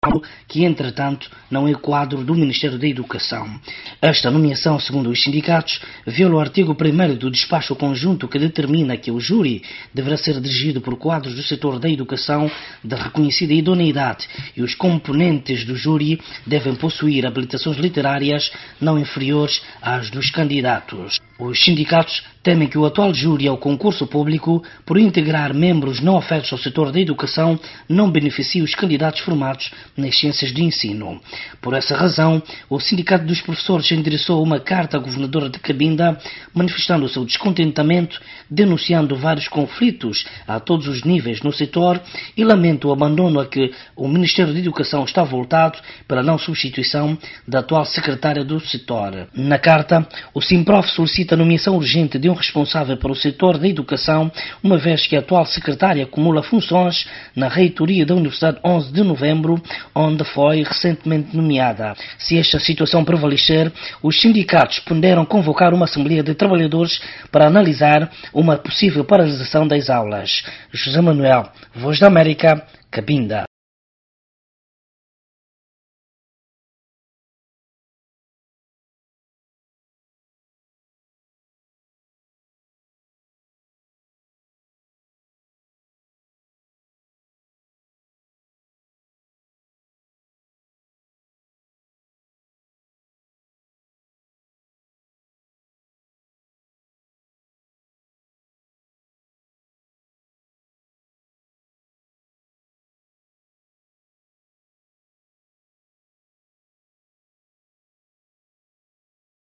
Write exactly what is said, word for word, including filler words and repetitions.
que, entretanto, não é quadro do Ministério da Educação. Esta nomeação, segundo os sindicatos, viola o artigo primeiro do despacho conjunto que determina que o júri deverá ser dirigido por quadros do setor da educação de reconhecida idoneidade e os componentes do júri devem possuir habilitações literárias não inferiores às dos candidatos. Os sindicatos temem que o atual júri ao concurso público, por integrar membros não afetos ao setor da educação, não beneficie os candidatos formados nas ciências de ensino. Por essa razão, o Sindicato dos Professores endereçou uma carta à governadora de Cabinda, manifestando o seu descontentamento, denunciando vários conflitos a todos os níveis no setor e lamenta o abandono a que o Ministério da Educação está voltado pela não substituição da atual secretária do setor. Na carta, o Simprof solicita a nomeação urgente de um responsável para o setor da educação, uma vez que a atual secretária acumula funções na reitoria da Universidade onze de novembro, onde foi recentemente nomeada. Se esta situação prevalecer, os sindicatos ponderam convocar uma assembleia de trabalhadores para analisar uma possível paralisação das aulas. José Manuel, Voz da América, Cabinda.